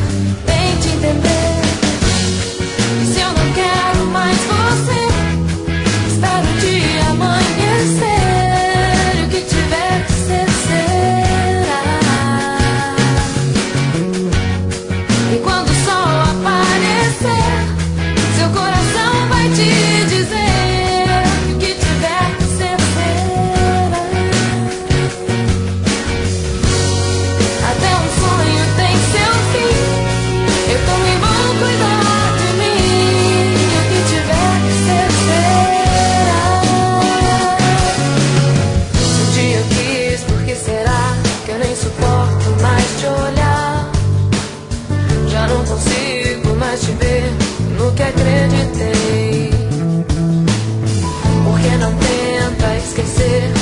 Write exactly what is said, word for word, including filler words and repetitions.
Tente entender que se eu não quero mais você, espero o dia amanhecer e o que tiver que ser será. E quando o sol aparecer, seu coração vai te dizer que o que tiver que ser será. Até um sonho tem seu fim, eu também vou cuidar de mim. O que tiver que ser será. Se um dia eu quis, por que será que eu nem suporto mais te olhar? Já não consigo mais te ver no que acreditei. Por que não tenta esquecer